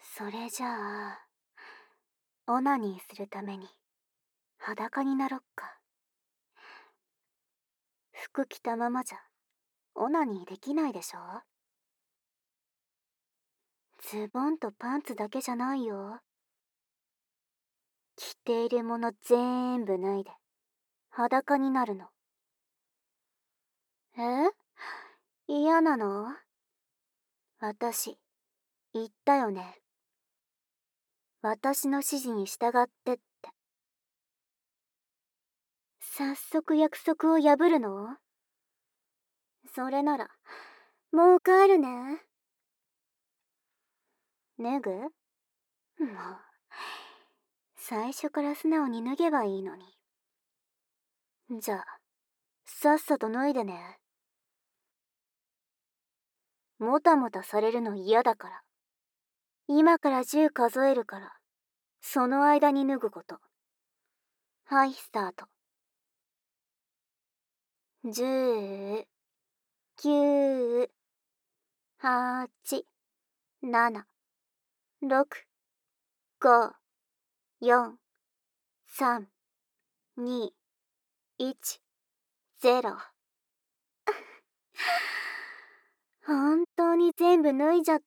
それじゃあ、オナニーするために裸になろっか。服着たままじゃオナニーできないでしょ。ズボンとパンツだけじゃないよ。着ているもの全部脱いで裸になるの。嫌なの？私言ったよね。私の指示に従ってって。早速約束を破るの？それならもう帰るね。脱ぐ？もう最初から素直に脱げばいいのに。じゃあさっさと脱いでね。もたもたされるの嫌だから。今から10数えるから、その間に脱ぐこと。はい、スタート。10、9、8、7、6、5、4、3、2、1、0。本当に全部脱いじゃった。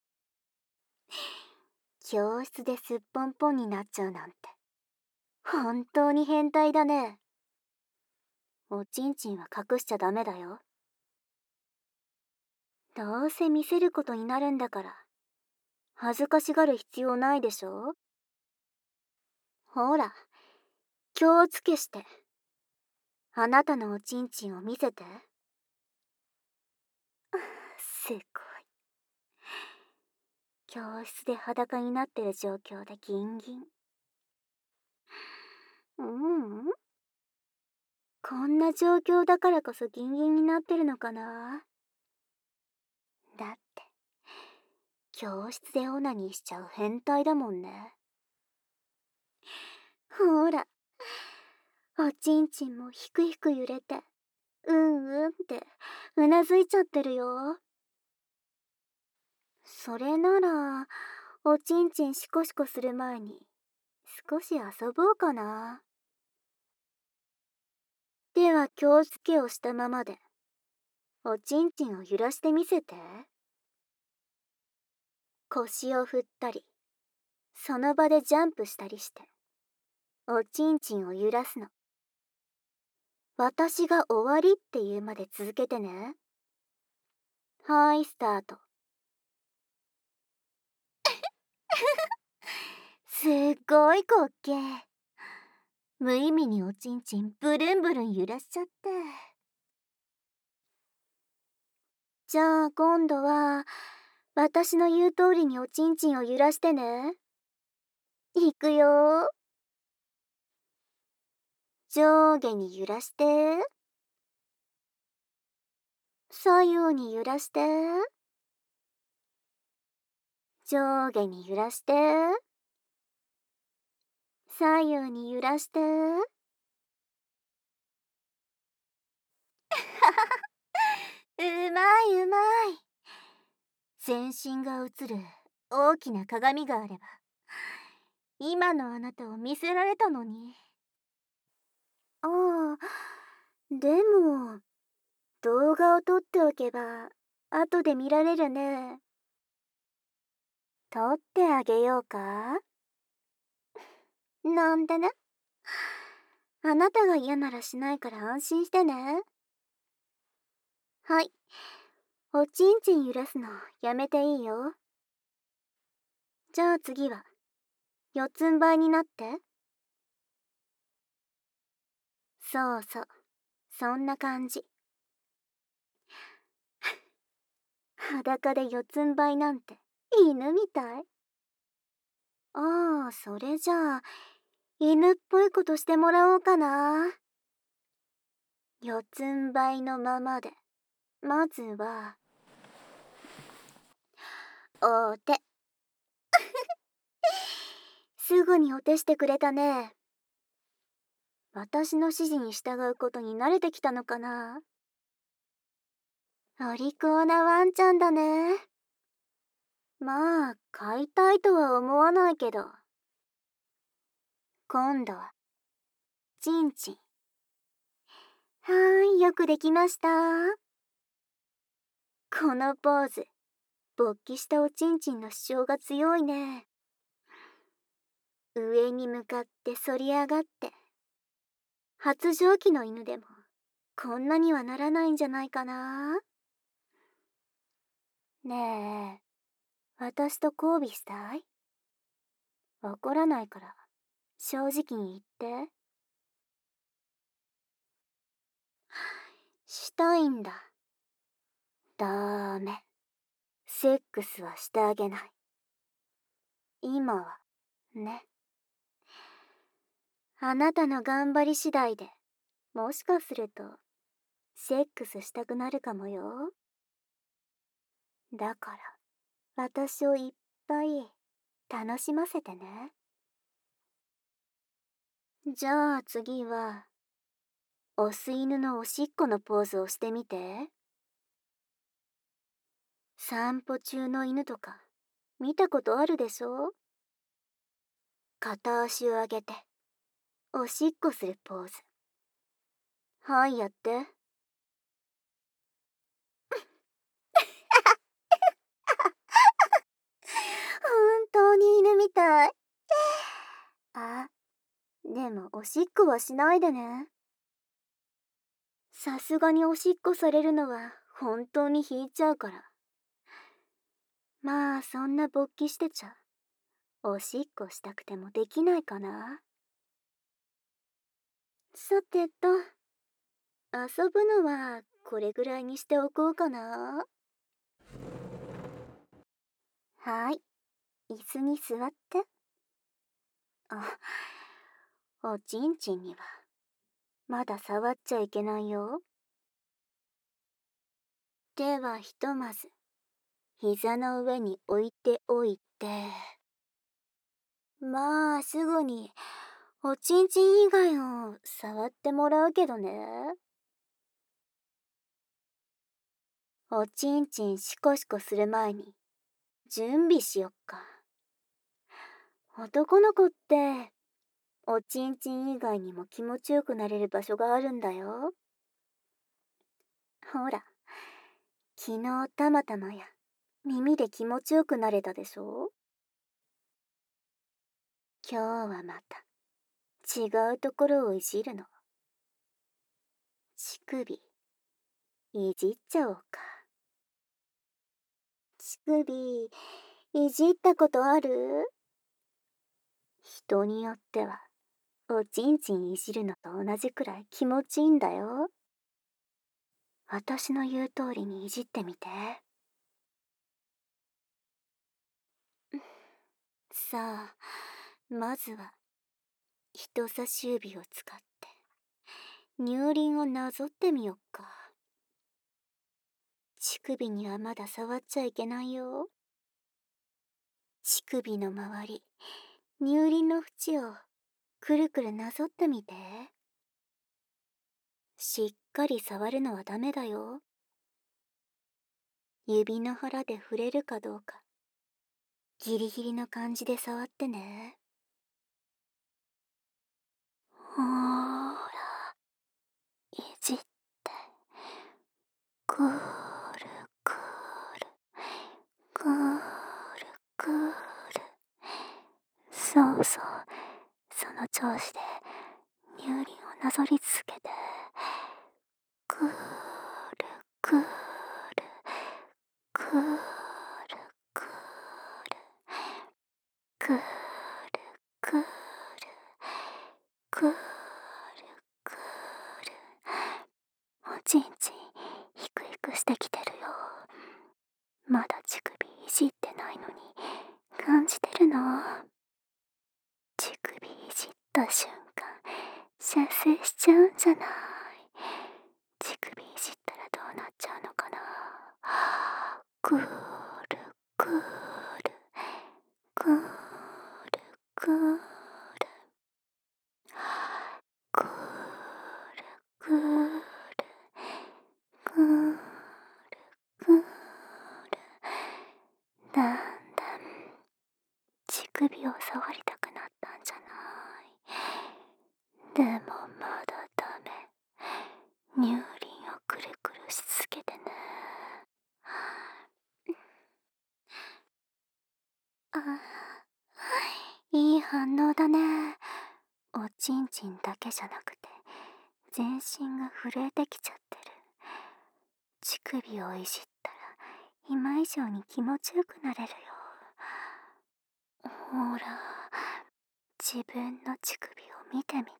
教室ですっぽんぽんになっちゃうなんて。本当に変態だね。おちんちんは隠しちゃダメだよ。どうせ見せることになるんだから、恥ずかしがる必要ないでしょ。ほら、気をつけして。あなたのおちんちんを見せて。すごい。教室で裸になってる状況でギンギン。こんな状況だからこそギンギンになってるのかな。だって、教室でオナニーしちゃう変態だもんね。ほら、おちんちんもひくひく揺れて、うんうんってうなずいちゃってるよ。それなら、おちんちんシコシコする前に少し遊ぼうかな。では気をつけをしたままで、おちんちんを揺らしてみせて。腰を振ったり、その場でジャンプしたりして、おちんちんを揺らすの。私が終わりって言うまで続けてね。はい、スタート。すっごい滑稽。無意味におちんちんブルンブルン揺らしちゃって。じゃあ今度は私の言う通りにおちんちんを揺らしてね。いくよ。上下に揺らして、左右に揺らして、上下に揺らして、左右に揺らして。うまいうまい。全身が映る大きな鏡があれば、今のあなたを見せられたのに。ああ、でも、動画を撮っておけば、後で見られるね。撮ってあげようか？なんでね。あなたが嫌ならしないから安心してね。はい。おちんちん揺らすのやめていいよ。じゃあ次は、四つん這いになって。そうそう。そんな感じ。裸で四つん這いなんて犬みたい。ああ、それじゃあ犬っぽいことしてもらおうかな。四つん這いのままで、まずはお手。すぐにお手してくれたね。私の指示に従うことに慣れてきたのかな。お利口なワンちゃんだね。 まあ、飼いたいとは思わないけど。今度は、チンチン。はーい、よくできました。このポーズ、勃起したおちんちんの主張が強いね。上に向かって反り上がって。発情期の犬でも、こんなにはならないんじゃないかな。ねえ、私と交尾したい？怒らないから、正直に言って。したいんだ。ダメ。セックスはしてあげない。今は、ね。あなたの頑張り次第で、もしかすると、セックスしたくなるかもよ。だから、私をいっぱい、楽しませてね。じゃあ次は、オス犬のおしっこのポーズをしてみて。散歩中の犬とか、見たことあるでしょ？片足を上げて、おしっこするポーズ。はい、やって。本当に犬みたい。あ、でもおしっこはしないでね。さすがにおしっこされるのは本当に引いちゃうから。まあそんな勃起してちゃ、おしっこしたくてもできないかな。さてと、遊ぶのはこれぐらいにしておこうかな。はい、椅子に座って。あ、おちんちんにはまだ触っちゃいけないよ。ではひとまず膝の上に置いておいて、まあすぐにおちんちん以外を触ってもらうけどね。おちんちんシコシコする前に準備しよっか。男の子っておちんちん以外にも気持ちよくなれる場所があるんだよ。ほら、昨日たまたまや耳で気持ちよくなれたでしょ。今日はまた違うところをいじるの。乳首いじっちゃおうか。乳首いじったことある？人によってはおちんちんいじるのと同じくらい気持ちいいんだよ。私の言う通りにいじってみて。さあ、まずは人差し指を使って乳輪をなぞってみよっか。乳首にはまだ触っちゃいけないよ。乳首の周り、乳輪の縁をくるくるなぞってみて。しっかり触るのはダメだよ。指の腹で触れるかどうか、ギリギリの感じで触ってね。ほーら、いじって、くるくる、くるくる。そうそう、その調子で乳輪をなぞり続けて、くるくる、くるくる、くるくる、くるくる。おちんちんヒクヒクしてきてるよ。まだ乳首いじってないのに感じてるの？乳首いじった瞬間射精しちゃうんじゃない？乳首いじったらどうなっちゃうのかな。くるくるくるくるくるくるくるくる。だんだ首を触りたくなったんじゃない。でもまだダメ。乳輪をくるくるし続けてね。あ、いい反応だね。おちんちんだけじゃなくて全身が震えてきちゃってる。乳首をいじったら今以上に気持ちよくなれるよ。ほら、自分の乳首を見てみて。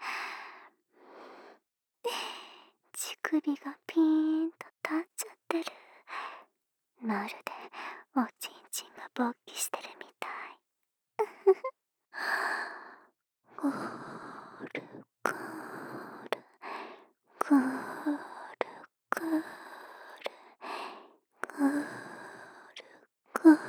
乳首がピーンと立っちゃってる。まるでおちんちんが勃起してるみたい。ぐーるぐーるぐーるぐーるぐーるぐーるぐーる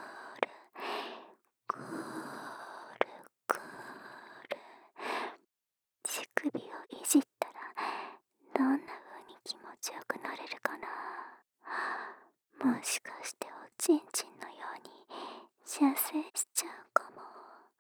ぐーる。乳首をいじったらどんな風に気持ちよくなれるかな。もしかしておちんちんのように射精しちゃうかも。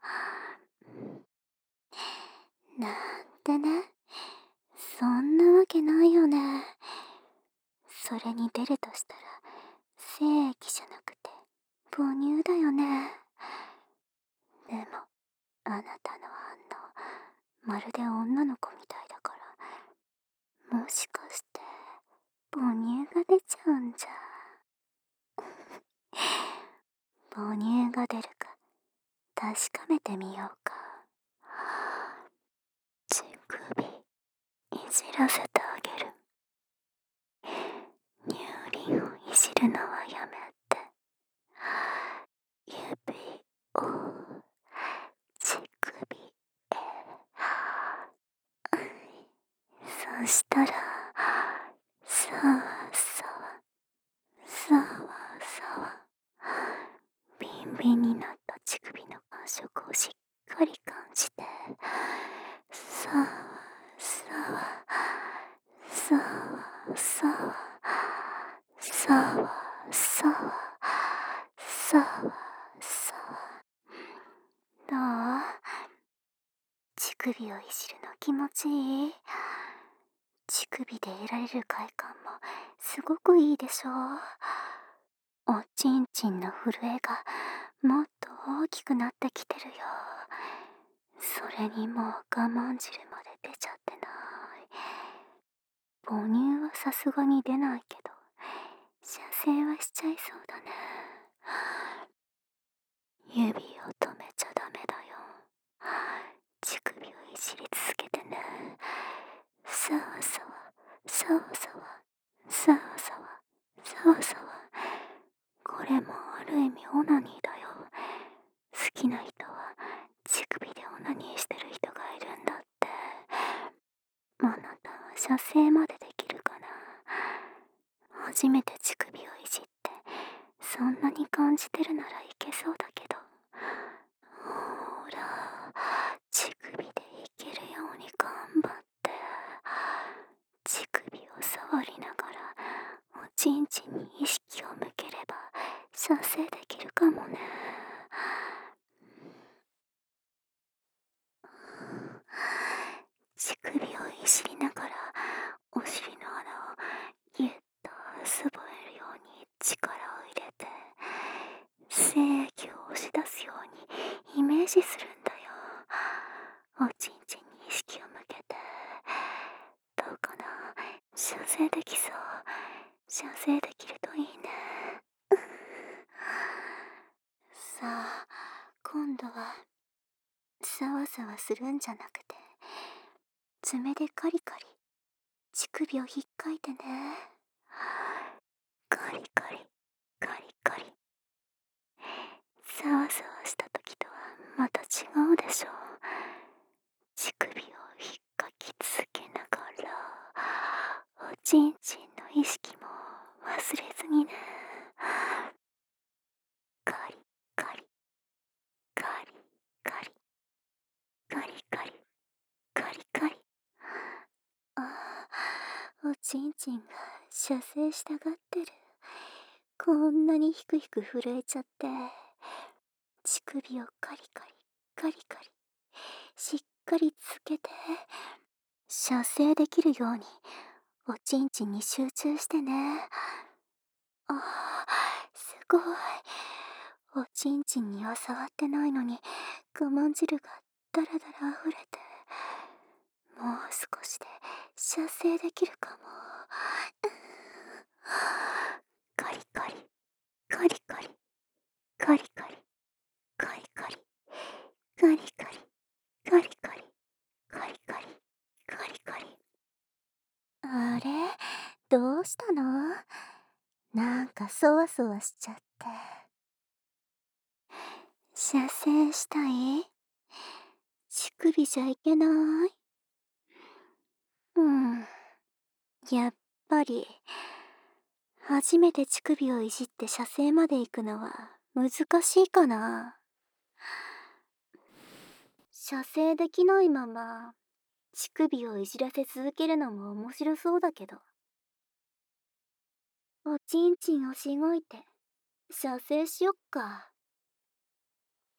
なんてね。そんなわけないよね。それに出るとしたら精液じゃなくて母乳だよね。でもあなたの反応まるで女の子みたいだから、もしかして母乳が出ちゃうんじゃ。母乳が出るか確かめてみようか。乳首いじらせてあげる。乳輪をいじるのはやめて、指を乳首へ。そしたらさわさわさわさわ、ビンビンになった乳首の感触をしっかり感じて、さわさわさわさわさわさわさわさわ。どう？乳首をいじるの気持ちいい？乳首で得られる快感もすごくいいでしょう。おちんちんの震えがもっと大きくなってきてるよ。それにもう我慢汁まで出ちゃってない。母乳はさすがに出ないけど射精はしちゃいそうだね。指を止めちゃダメだよ。乳首をいじり続けてね。さわさわさわさわさわさわさわさわ。これもある意味オナニーだよ。好きな人は乳首でオナニーしてる人がいるんだって。あなたは射精までできるかな。初めて乳首をいじってそんなに感じてるならいけそうだけど。ほら、乳首でいけるように頑張って。乳首を触りながらおちんちんに意識を向ければ射精できるかもね。乳首をいじりながらお尻の穴をギュッとすぼえるように力を入れて精液を押し出すようにイメージするんだよ。おちんちんに意識を向けて。どうかな、射精できそう。射精できるといいね。さあ、今度はさわさわするんじゃなくて爪でカリカリ乳首をひっかいてね。カリカリカリカリ。さわさわした時とはまた違うでしょ。乳首をひっかき続けながらおちんちんの意識も忘れずにね。カリカリカリカリカリカリカリカリ。ああ、おちんちんが射精したがってる。こんなにひくひく震えちゃって乳首をカリカリカリカリしっかりつけて、射精できるようにおちんちんに集中してね。ああ、すごい。おちんちんには触ってないのに、我慢汁がだらだら溢れて、もう少しで射精できるかも。カリカリカリカリカリカリカリカリカリカリカリカリカリカリカリカリ。あれ、どうしたの？なんかそわそわしちゃって。射精したい？乳首じゃいけない？やっぱり初めて乳首をいじって射精まで行くのは難しいかな。射精できないまま乳首をいじらせ続けるのも面白そうだけど。おちんちんをしごいて射精しよっか。